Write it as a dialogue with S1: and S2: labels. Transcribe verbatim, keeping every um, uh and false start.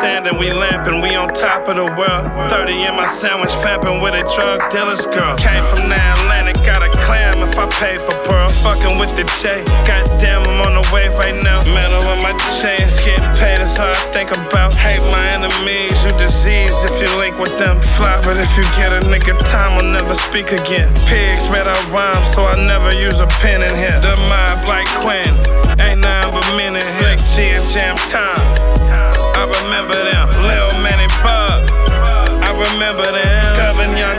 S1: standing, we lamping, we on top of the world. thirty in my sandwich, famping with a drug dealer's girl. Came from the Atlantic, got a clam if I pay for pearl. Fucking with the J, goddamn, I'm on the wave right now. Metal in my chains, get paid, that's all I think about. Hate my enemies, you diseased if you link with them. Fly, but if you get a nigga time, I'll never speak again. Pigs read out rhymes, so I never use a pen in here. The mob like Quinn, ain't nothing but men in here. Slick G and Jam Time, I remember them. Lil Manny Bug, I remember them. Govern Young